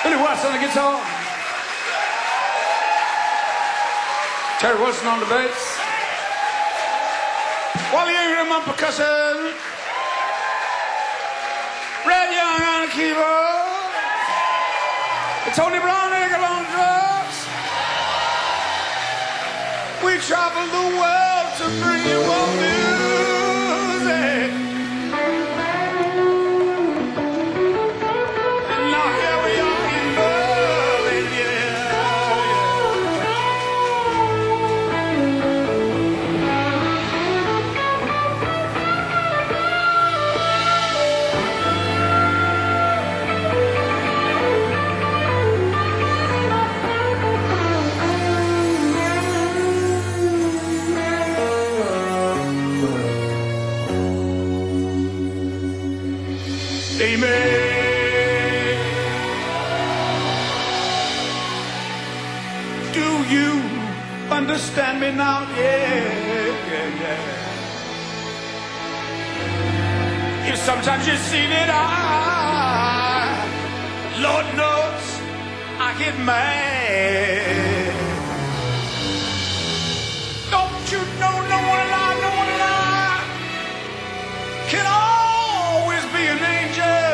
Billy Watts on the guitar. Terry Wilson on the bass. Wally Ingram on percussion. Red Young on the keyboard. Tony Brown on drums. We traveled the world to bring you more music. And now here we are in Berlin, do you understand me now? Yeah. Sometimes you see that Lord knows, I get mad. Don't you know no one alive can always be an angel.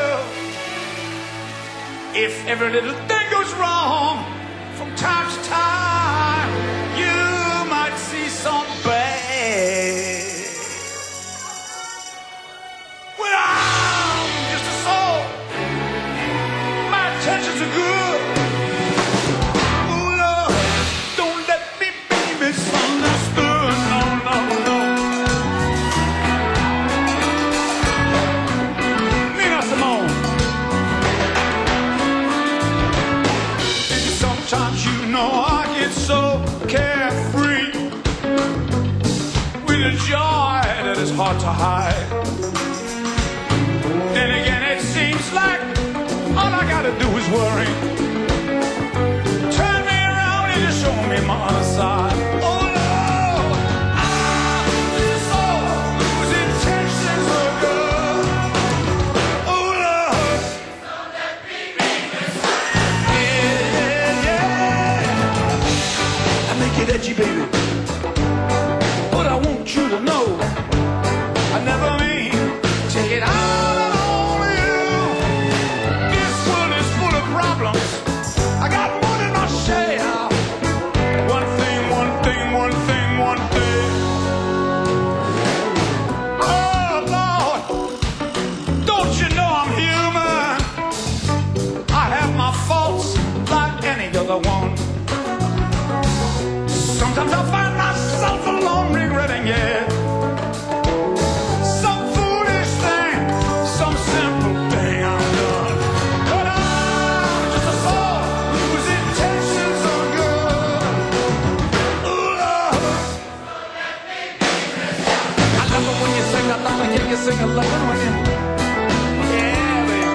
If every little thing goes wrong, from time to time, you might see some bad. Well, I'm just a soul. My intentions are good. Oh, Lord, don't let me be misunderstood. No, no, no. Nina Simone. Sometimes you know I get so carefree with a joy that is hard to hide. Then again, it seems like all I gotta do is worry. Turn me around and just show me my other side. Oh Lord, I'm a soul whose intentions are good. Oh Lord, don't let me be misunderstood. I make it edgy, baby. But I want you to know I never mean to take it out on you. This world is full of problems. I got more than my share. One thing. Oh Lord, don't you know I'm human? I have my faults like any other one. Sometimes I find myself alone regretting it. Some foolish thing, some simple thing I've done. But I'm just a soul whose intentions are good. Ooh, Lord. I love it when you sing, I love it, yeah, you sing, I love it when you... Yeah, baby.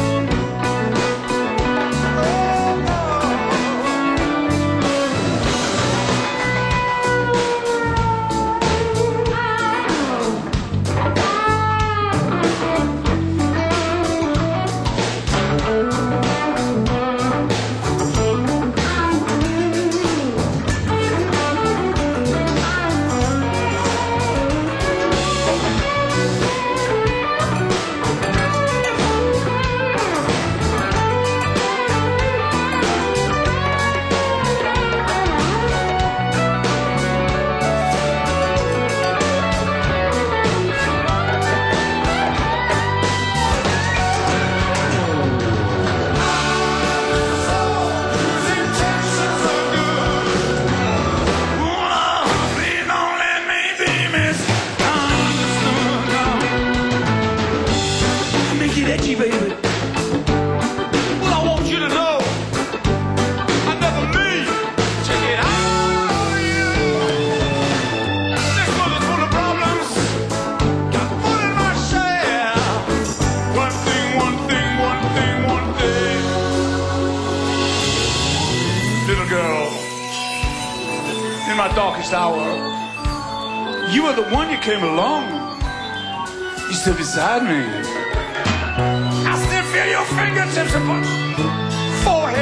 my darkest hour. You were the one, you came along. You stood beside me. I still feel your fingertips upon forehead.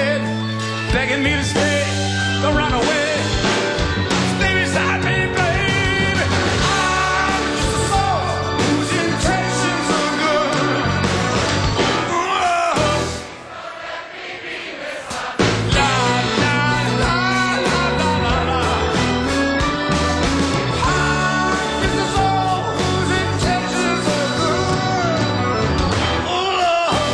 begging me to stay, don't run away. Stay beside me, baby. I'm just a soul whose intentions are good. Whoa. La, la, la, la, la, la, la. I'm just a soul whose intentions are good. Oh, Lord.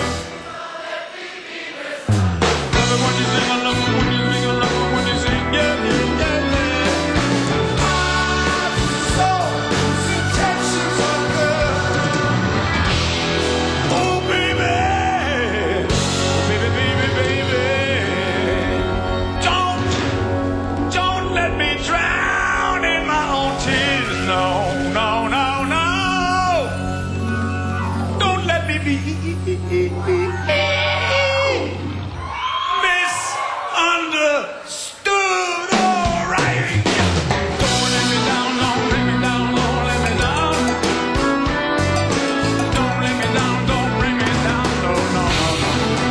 Love it when you sing, I love it when you sing, I love it when you sing, yeah, yeah, yeah, yeah. I'm just a soul whose intentions are good. Oh, baby. Baby, baby, baby. Don't let me drown in my own tears. No, no, no, no. Don't let me be misunderstood. All right. Don't let me down, don't let me down, don't let me down. Don't let me down, don't bring me down. No, no, no, no.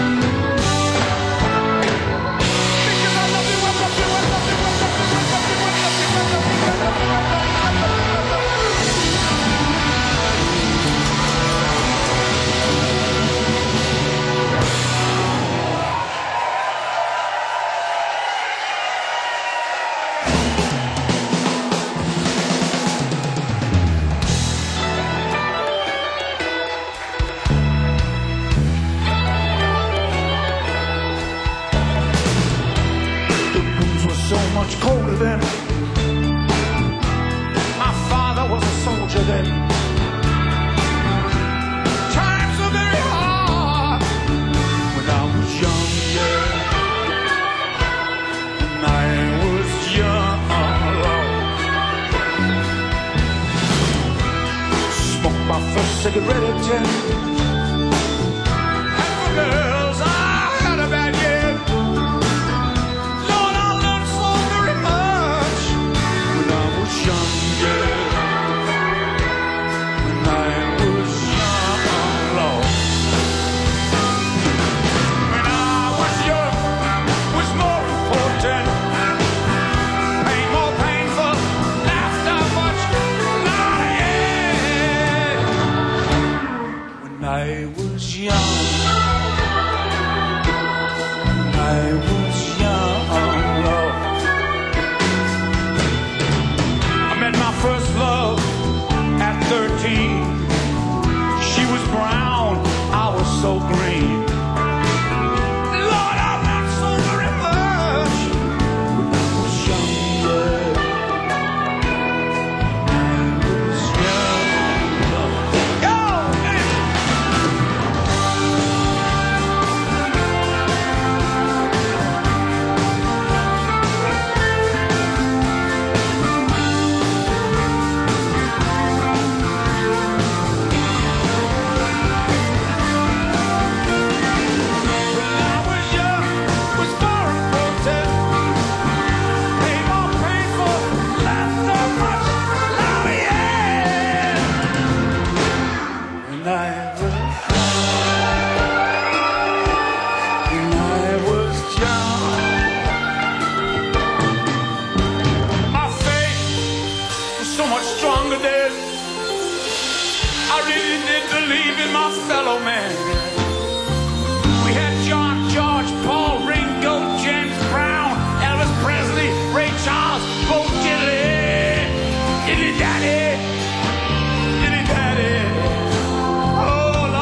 Because I love you, I love you, I love you, I love you, I love you, I love you, I love you, I love you, I love you, I love you, I love The rooms were so much colder then. My father was a soldier then. Times were very hard when I was young, yeah. When I was young, smoked my first cigarette at 10. And for girls, I had a bad year. Lord, I learned so very much when I was young, yeah. When I was young, Lord. When I was young, was more important. Pain more painful, laughter much louder, yeah. When I was young. I was young, Lord. I met my first love at 13. She was brown, I was so green. Lord, I learned so very much when I was young, yeah. I was young, Lord. Go, man. When I was young, was more important. Pain more painful, laughter much louder, yeah. When I was young, my faith was so much stronger then. I really did believe in my fellow man. We had John, George, Paul, Ringo, James Brown, Elvis Presley, Ray Charles, Bo Diddley, Dilly Daddy, Dilly Daddy. Oh,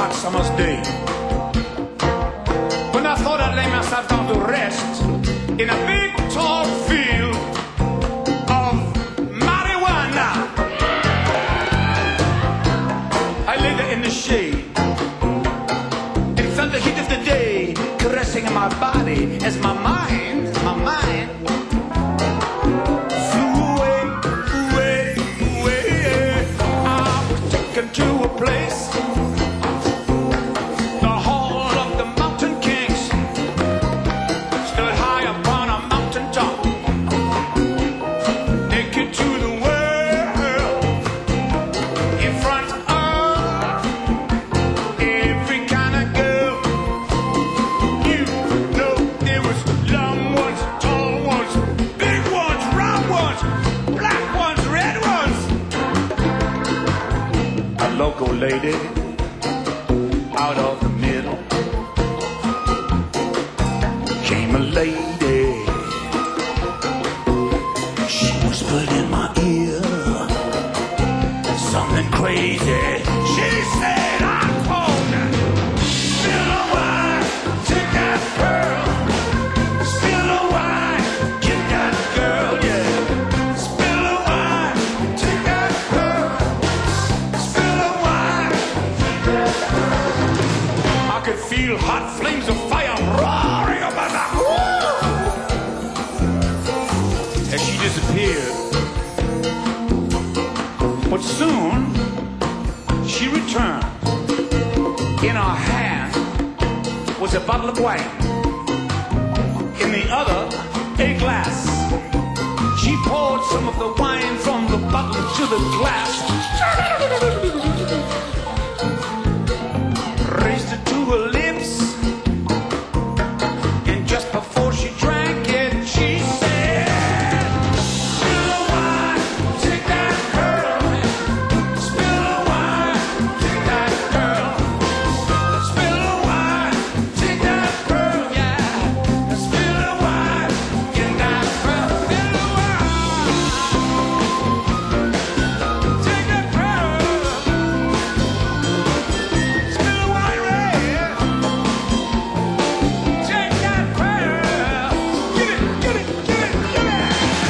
hot summer's day, when I thought I'd lay myself down to rest in a big tall field of marijuana. I lay there in the shade and felt the heat of the day caressing my body as my mind flew away, away, away. I was taken to a place, the hall of the mountain kings, stood high upon a mountain top, naked to the world, in front of every kind of girl. You know there was long ones, tall ones, big ones, round ones, black ones, red ones. A local lady out of the middle came a lady. She whispered in my ear something crazy. She said, I'm gonna spill a wine, take that pearl. Spill a wine, get that girl, yeah. Spill a wine, take that pearl. Spill a wine, take that pearl. I could feel hot flames of fire roaring about my as she disappeared. But soon she returned. In her hand was a bottle of wine. In the other, a glass. She poured some of the wine from the bottle to the glass, raised it to her lips, and just before she drank it, she said, spill a wine, take that pearl. Spill a wine, take that pearl. Spill a wine, take that pearl, yeah. Spill a wine, get that pearl. Spill a wine, take that pearl. Spill a wine, red. Take that pearl. Get it, get it, get it, get it.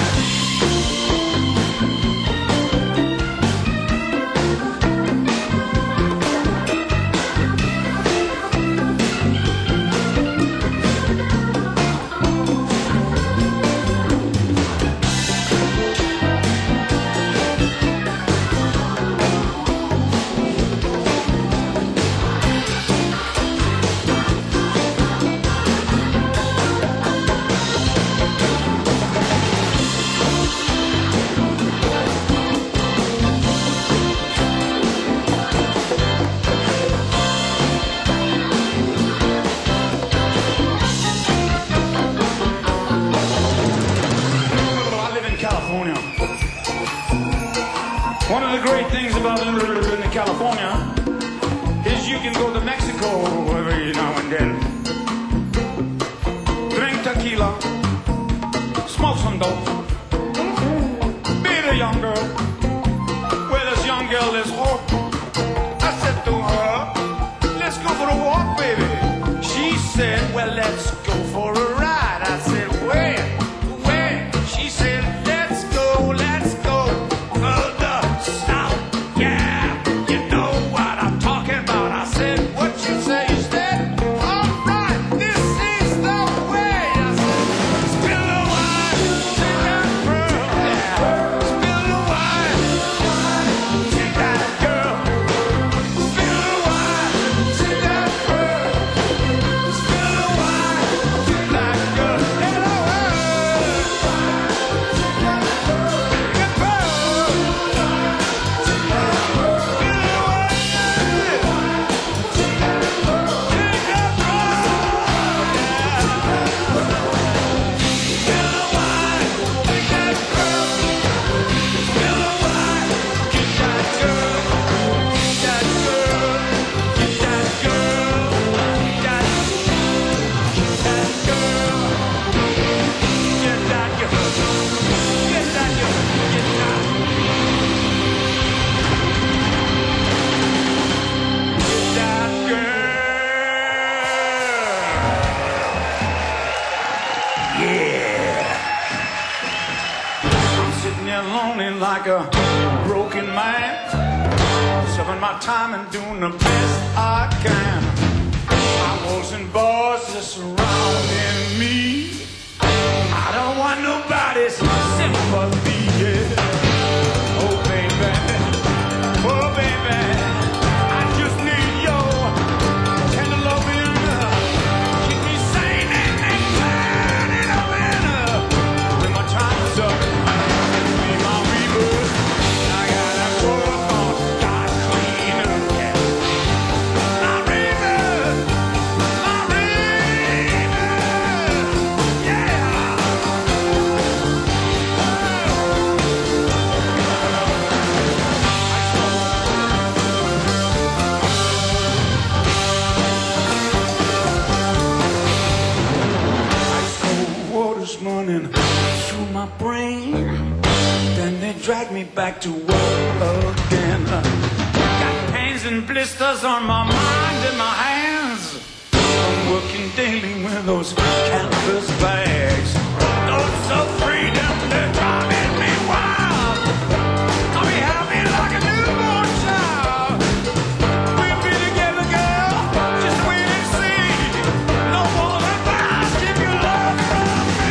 I live in California. One of the great things about living in California is you can go to Mexico every now and then, drink tequila, smoke some dope, meet a young girl. Where this young girl is hope. I said to her, let's go for a walk, baby. She said, well, let's go for a ride. I said, where? Where? She said, let's go further south. Yeah, you know what I'm talking about. I said, what you say is that? All right, this is the way. I said, spill a wine, take that pearl. Yeah. Spill a wine, take that girl. broken man, serving my time and doing the best I can. My walls and bars are surrounding me. I don't want nobody's sympathy. Yeah. Oh baby, oh baby, I just need your tender loving. Keep me sane and turning up when my time is up. Be my rebirth. I gotta go on, start clean again. My rebirth, yeah. Waters running through my brain, then they drag me back to work again. Got pains and blisters on my mind and my hands. I'm working daily with those canvas bags. Thoughts of freedom, they're driving me wild. I'll be happy like a newborn child. We'll be together, girl, just wait and see. No more advice, give your love from me.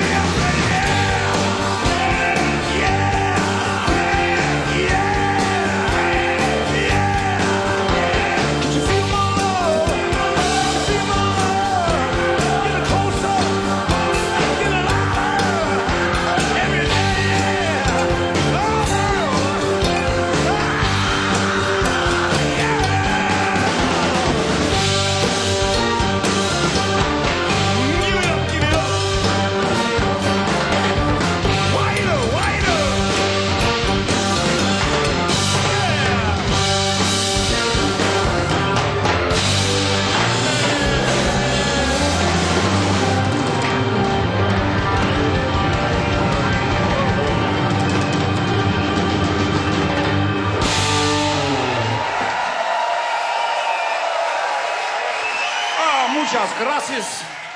Muchas gracias.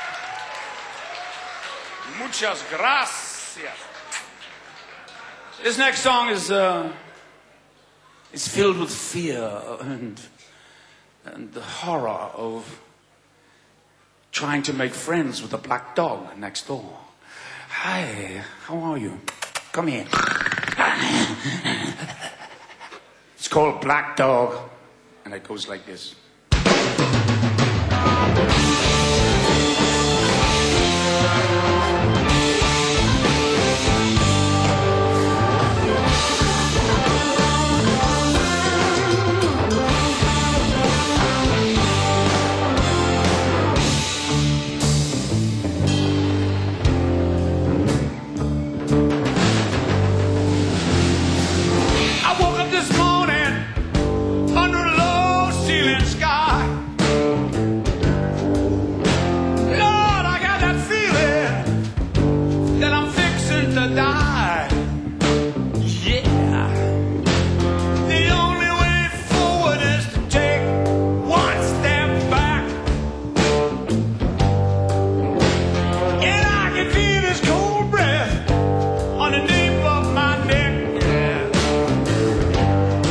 Muchas gracias. This next song is filled with fear and the horror of trying to make friends with the black dog next door. Hi, how are you? Come here. It's called Black Dog, and it goes like this. I woke up this morning under a low ceiling sky. Lord, I got that feeling that I'm fixing to die. Yeah. The only way forward is to take one step back. And I can feel his cold breath on the nape of my neck. Yeah.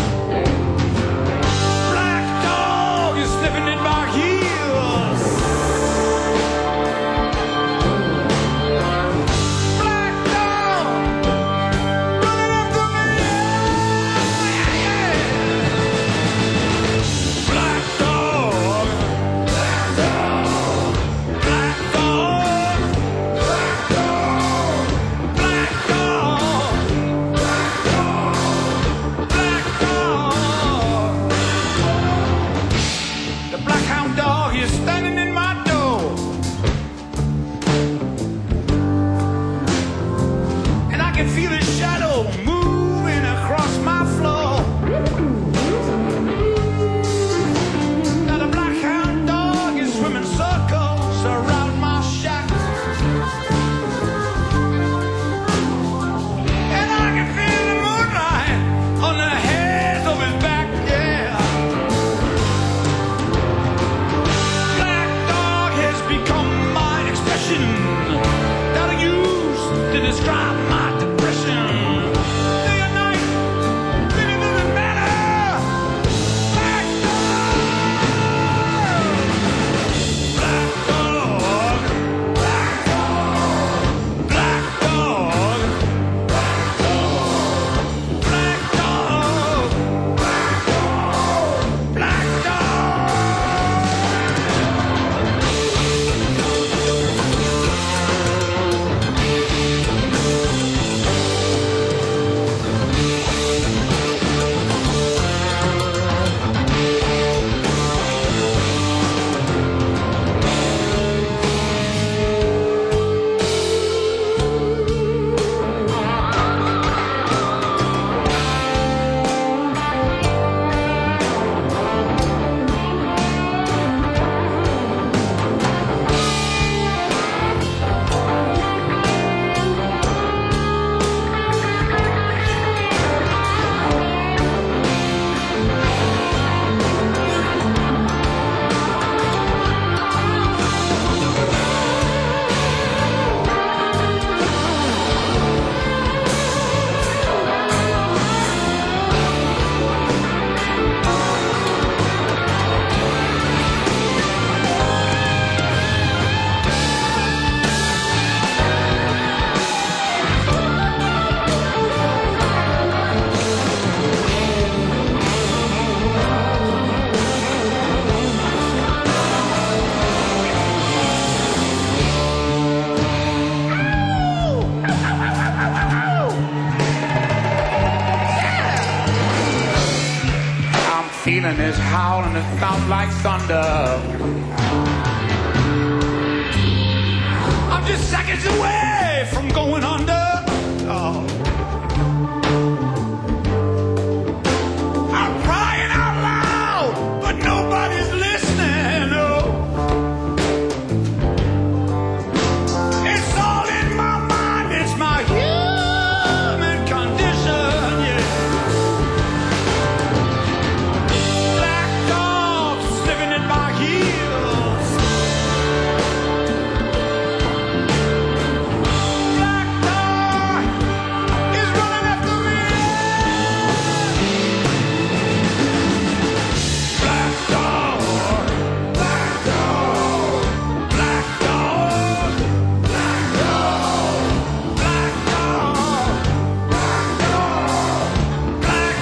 feeling is howling, it felt like thunder. I'm just seconds away from going under. Oh. I'm crying out loud, but nobody's listening. Oh. It's all in my mind, it's my human condition, yeah. Black dogs living in my heels. Black dog is running after me. Black dog, black dog, black dog, black dog, black dog, black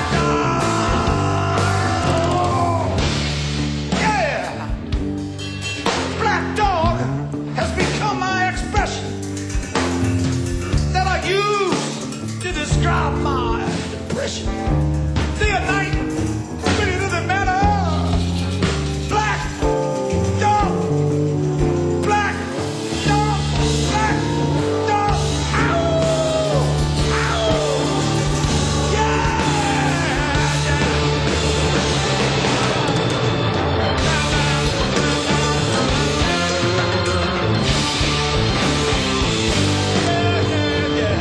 dog. Yeah, black dog has become my expression that I use to describe my depression. Day or night, really doesn't matter. Black dog, black dog, black dog. Ow, ow, yeah, yeah, yeah.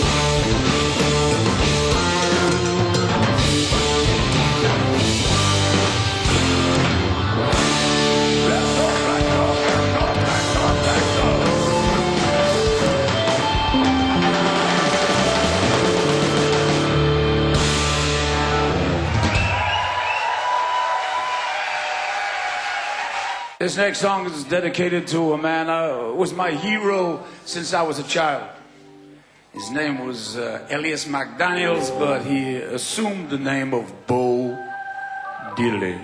This next song is dedicated to a man who was my hero since I was a child. His name was Elias McDaniels, but he assumed the name of Bo Diddley.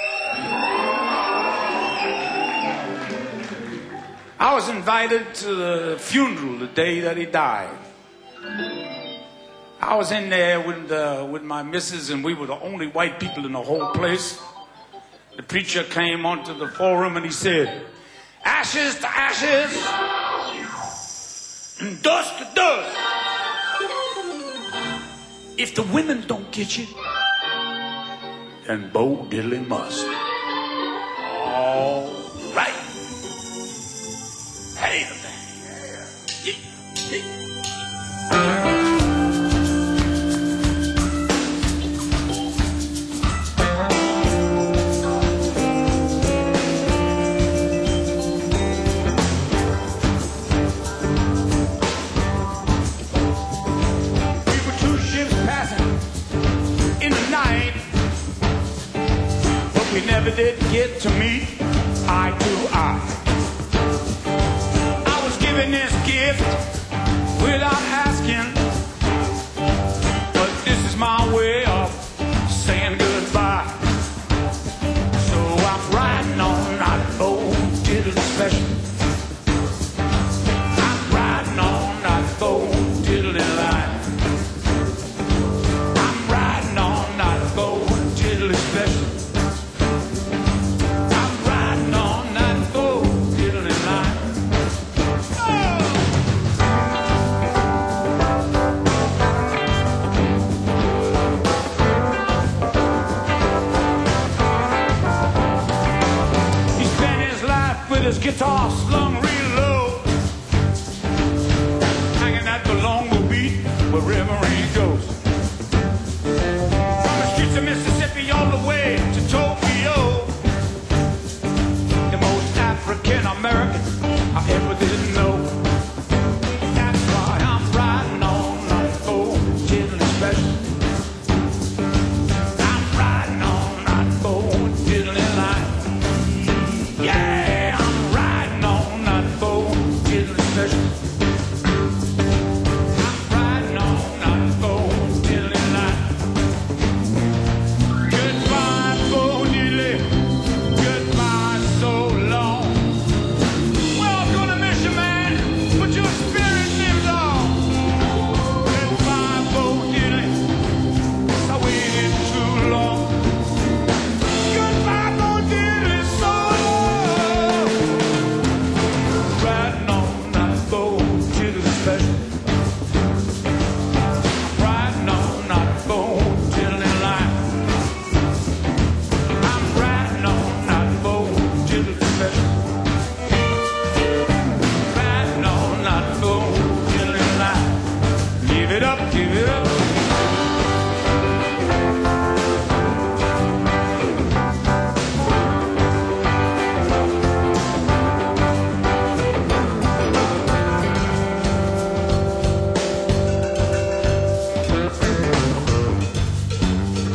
I was invited to the funeral the day that he died. I was in there with my missus, and we were the only white people in the whole place. The preacher came onto the forum and he said, ashes to ashes, and dust to dust. If the women don't get you, then Bo Diddley must. All right. Hey, the thing. We were two ships passing in the night, but we never did get to meet eye to eye. I was given this gift without asking, but this is my way of saying goodbye. So I'm riding on that Bo Diddley special. I'm riding on that Bo Diddley line. I'm riding on that Bo Diddley special. I'm riding on that Bo Diddley line. Oh!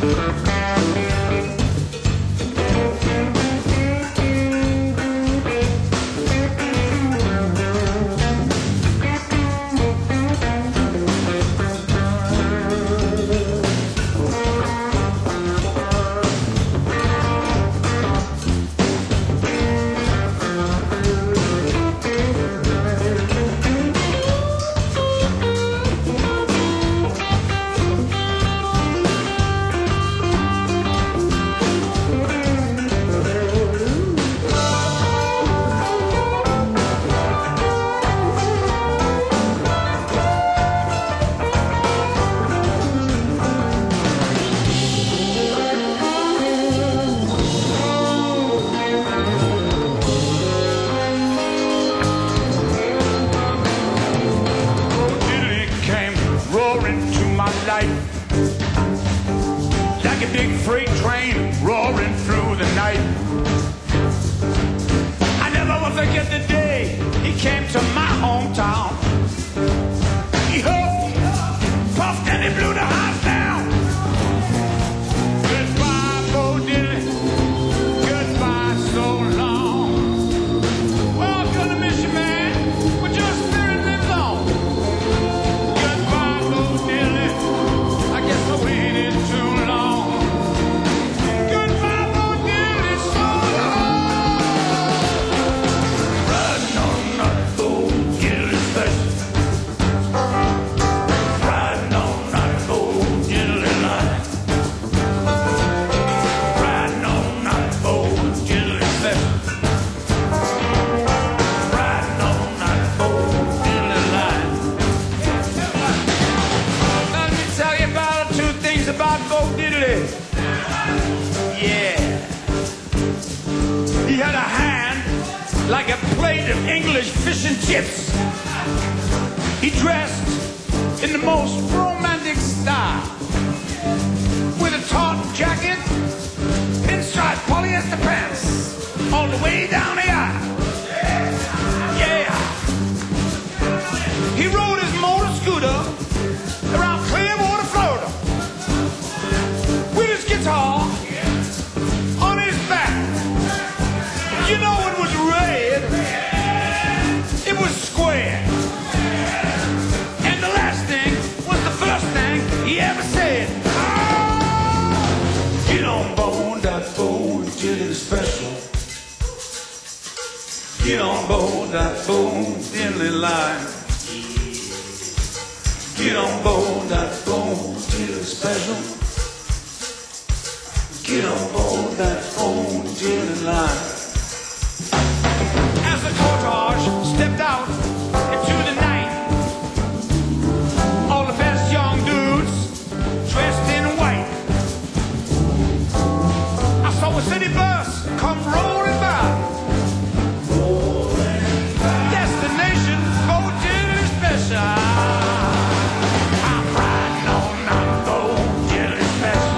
Like a big freight train roaring through the night. I never will forget the day he came to my hometown. He huffed, puffed, and he blew the house down. Goodbye, Bo Diddley. Goodbye, so long. Oh, I'm gonna miss you, man, but your spirit lives on. Goodbye, Bo Diddley. I guess I waited too long. Goodbye, Bo Diddley, so long. Riding on that Bo Diddley special. Riding on that Bo Diddley line. Riding on that Bo Diddley special. Riding on that Bo Diddley line. Let me tell you about two things about Bo Diddley. Yeah. He had a hand like a plate of English fish and chips. He dressed in the most romantic style, with a taut jacket, pinstripe polyester pants, all the way down the aisle. Yeah. He rode his motor scooter around Clearwater, Florida, with his guitar on his back. You know it was red, it was square, and the last thing was the first thing he ever said. Oh, get on board that Bo Diddley special. Get on board that Bo Diddley line. Get on board that Bo Diddley special. Get on board that Bo Diddley line. As the cortege stepped out into the night, all the best young dudes dressed in white. I saw a city bus come rolling by. Destination Bo Diddley special. I'm riding on that Bo Diddley special.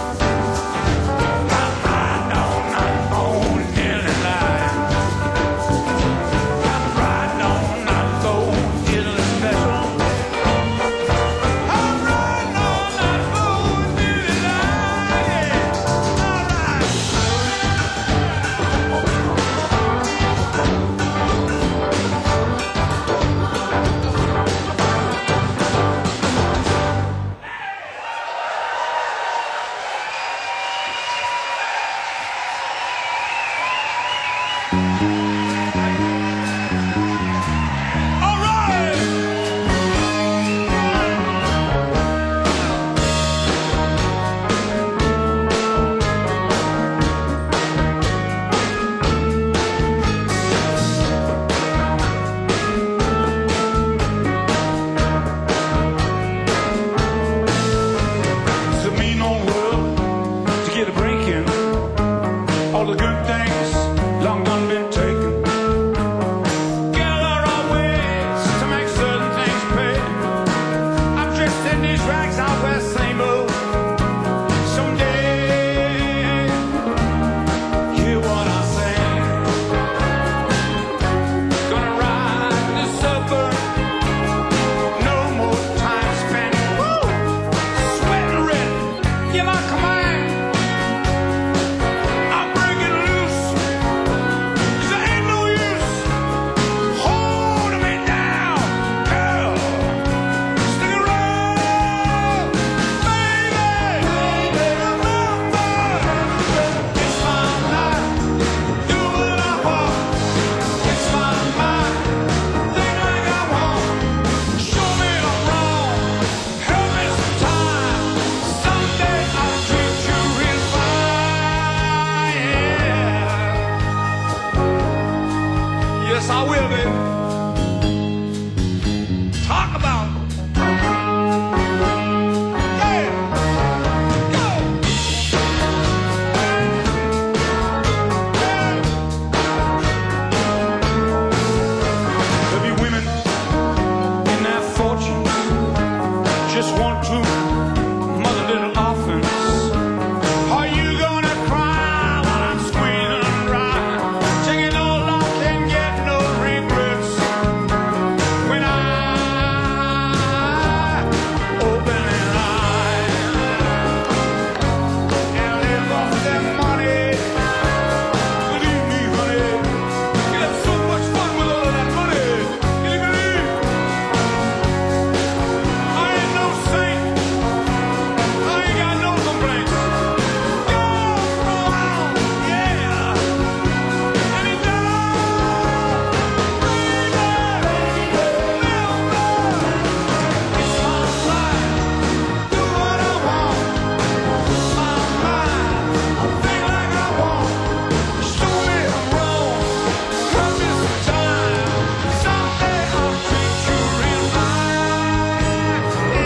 I'm riding on that Bo Diddley line. I'm riding on that Bo Diddley special. I'm riding on that Bo Diddley line. Yeah. All right. All right. It's a mean old world to get a break in. All the good things long done been taken. my command. I'm breaking loose. 'Cause there ain't no use holding me down, girl. Stick around, baby. Remember, it's my life. Do what I want. It's my mind. Think like I want. Show me I'm wrong. Help me sometime. Someday I'll treat you real fine. Yeah. Yes, I will, baby. Talk about it. Yeah. Go. There'll be women in their fortunes just want to mother little orphans. Are you gonna cry while I'm squeezing and rocking? Taking no luck and get no regrets. When I open an eye and live off their money, believe me, honey, you'll have so much fun with all of that money. Can you believe? I ain't no saint. I ain't got no complaints. Go around, yeah. Anytime, baby, remember, it's my life. Do what I want. It's my mind. I think like I want. Show me I'm wrong. Help me sometime. Someday I'll treat you real fine.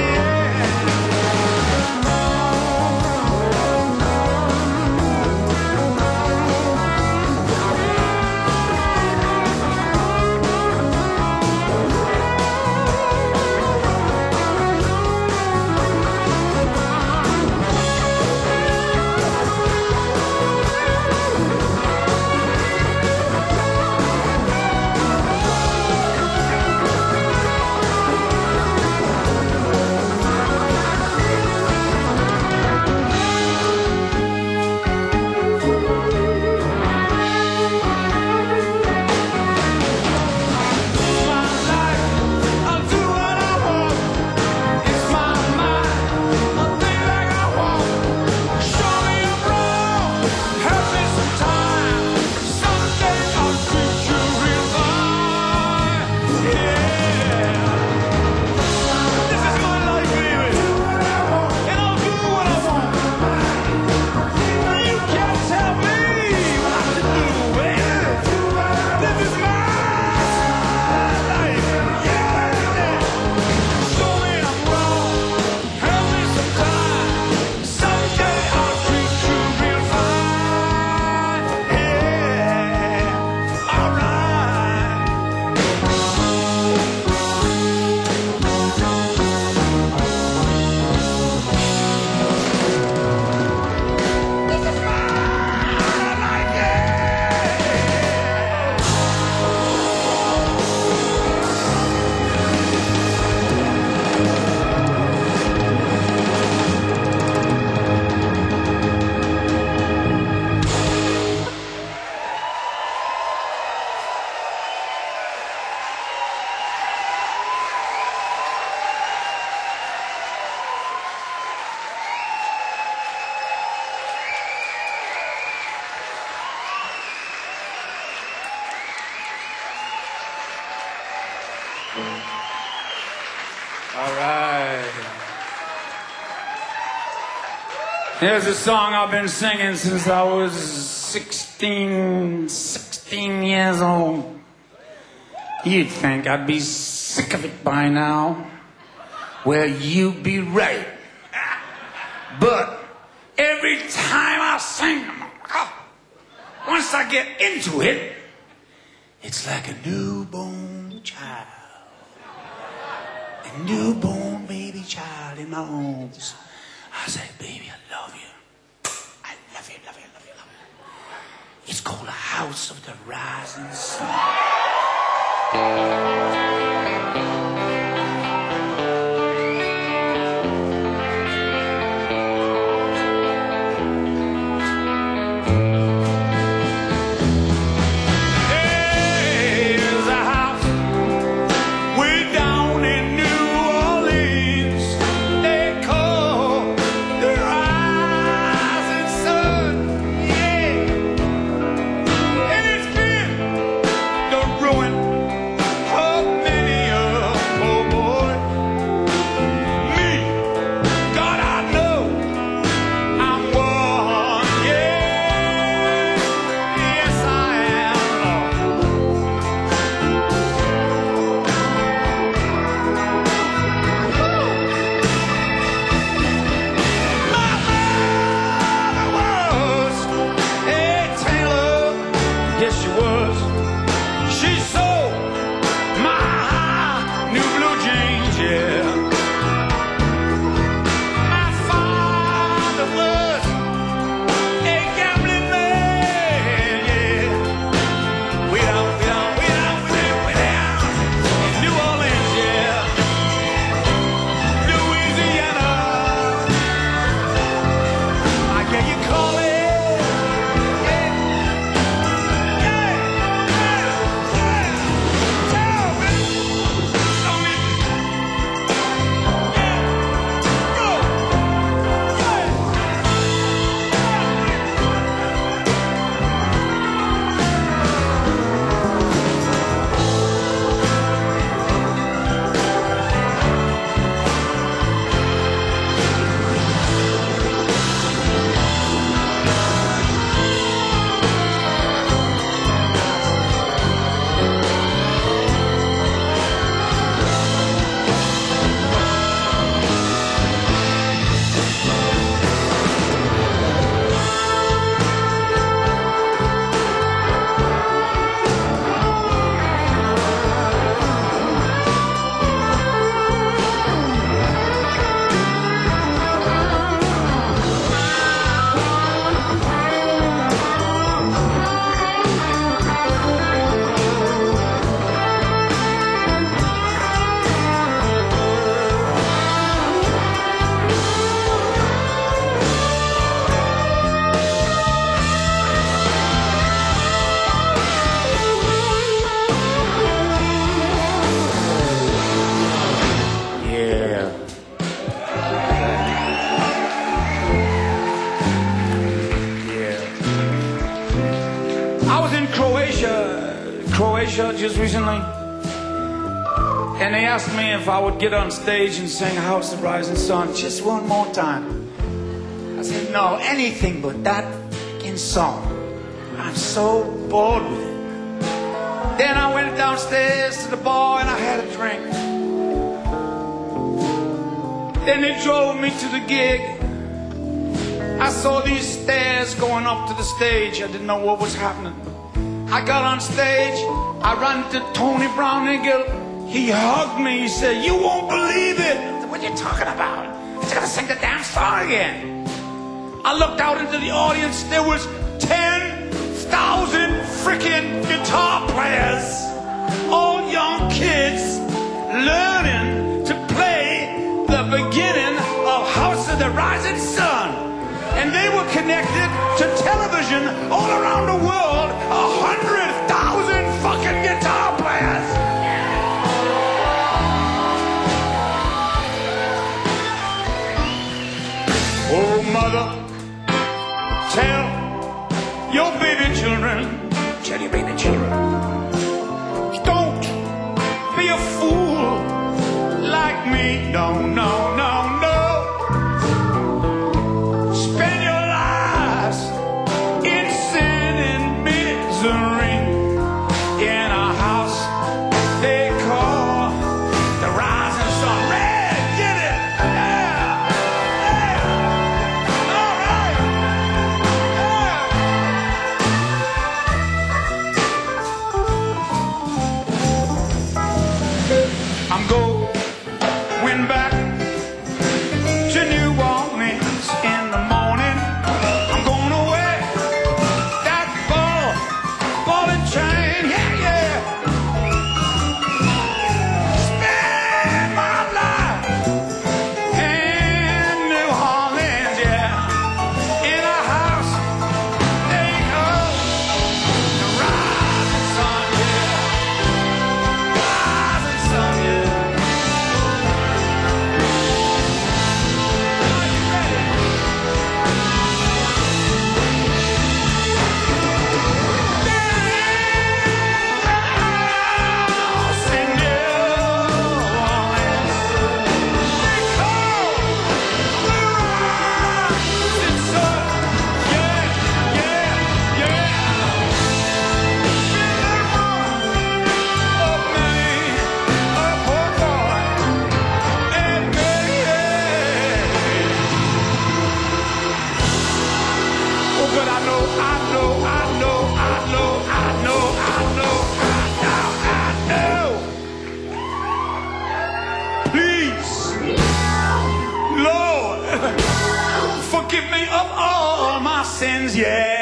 I'll do what I want. It's my mind. I'll think like I want. Show me I'm wrong. Help me sometime. Someday I'll treat you real fine. Yeah. This is my life, baby. And I'll do what I want. You can't tell me what to do, baby. This is my life. Yeah. Show me I'm wrong. Help me sometime. Someday I'll treat you real fine. Yeah. All right. This is my life. Yeah. All right. Here's a song I've been singing since I was 16 years old. You'd think I'd be sick of it by now. Well, you'd be right. But every time I sing, once I get into it, it's like a newborn child. A newborn baby child in my arms. I say, baby, I love you. I love you, love you, love you, love you. It's called a house of the rising sun. Croatia just recently, and they asked me if I would get on stage and sing House of Rising Sun just one more time. I said, no, anything but that fucking song. I'm so bored with it. Then I went downstairs to the bar and I had a drink. Then they drove me to the gig. I saw these stairs going up to the stage. I didn't know what was happening. I got on stage. I ran to Tony Brownigal. He hugged me. He said, you won't believe it. I said, what are you talking about? He's gonna sing the damn song again. I looked out into the audience. There was 10,000 freaking guitar players, all young kids, learning to play the beginning of House of the Rising Sun. And they were connected to television all around the world. 100,000 fucking guitar players. Oh, mother, tell your baby children, don't be a fool like me. No, no, no, no. Spend your lives in sin and misery in a house they call the Rising Sun. Red, get it? Yeah, yeah. All right. Yeah. I'm going back to New Orleans in the morning. I'm gonna wear that ball and chain. Yeah, yeah. Spend my life in New Orleans, yeah. In a house they call the Rising Sun, yeah. Rising Sun, yeah. Forgive me of all my sins, yeah.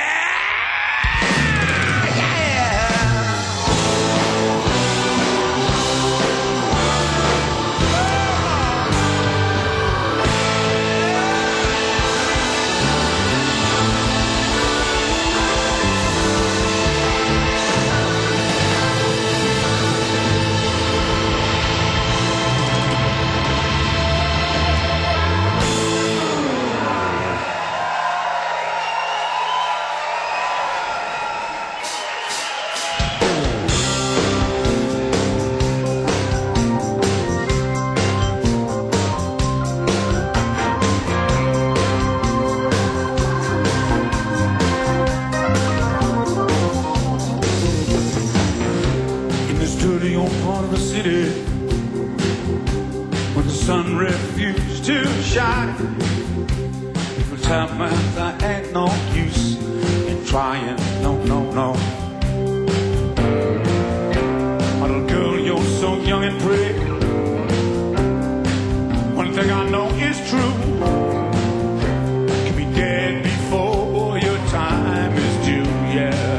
Part of the city when the sun refused to shine. People tell me there ain't no use in trying, no, no, no. Little girl, you're so young and pretty. One thing I know is true. You can be dead before your time is due, yeah.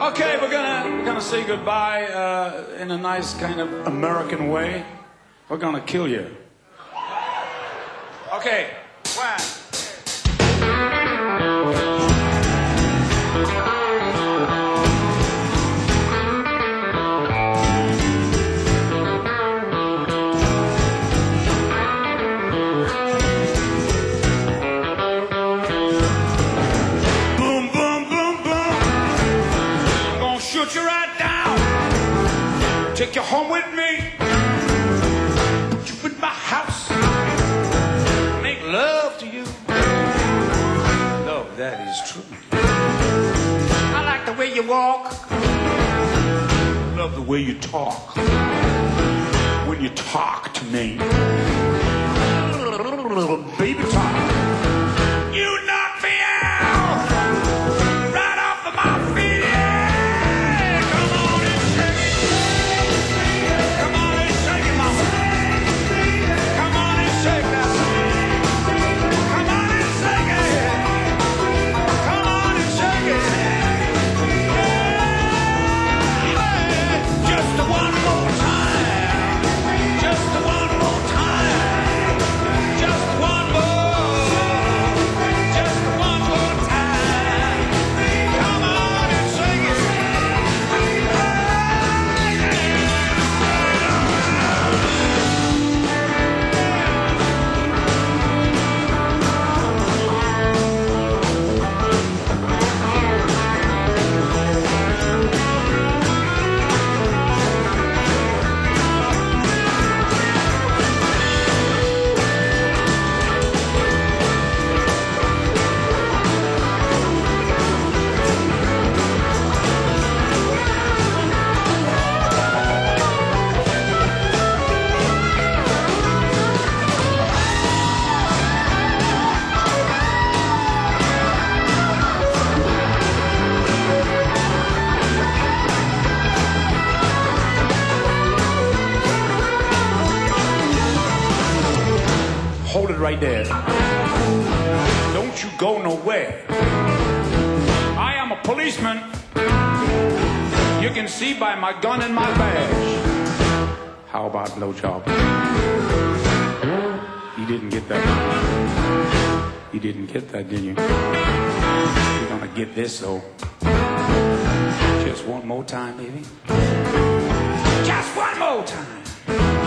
Okay, we're gonna say goodbye in a nice kind of American way. We're gonna kill you. Okay, one. Shoot you right down, take you home with me, put you in my house, make love to you. Love, that is true. I like the way you walk, love the way you talk, when you talk to me. Baby talk. You knock me out, right off of my feet. Hold it right there. Don't you go nowhere. I am a policeman. You can see by my gun and my badge. How about blowjob? You didn't get that. You didn't get that, did you? You're gonna get this, though. Just one more time, baby. Just one more time.